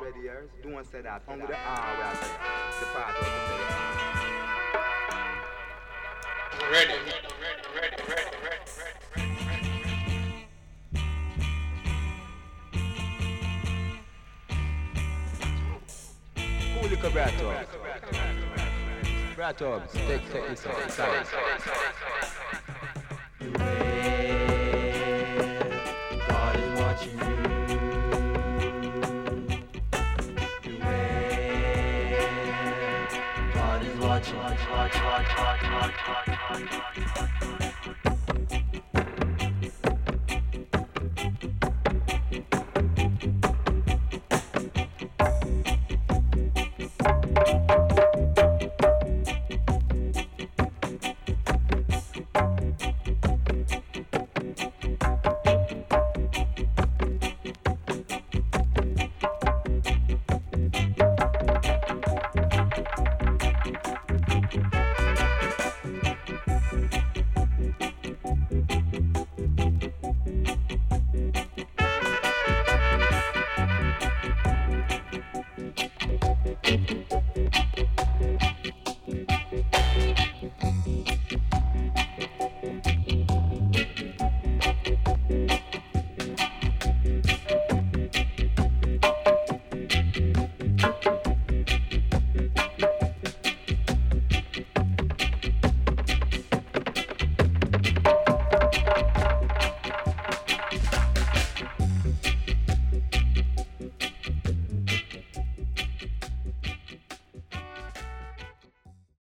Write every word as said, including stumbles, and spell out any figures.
ready ears. Don't say that. Only the R where I say the part of the Ready, ready, ready, ready, ready, ready, ready, ready. Cool liquor Brato. Brato, take, take this out. Sorry. God is watching you. Beware, God is watching, watch, watch, watch, watch, watch, watch, watch, watch.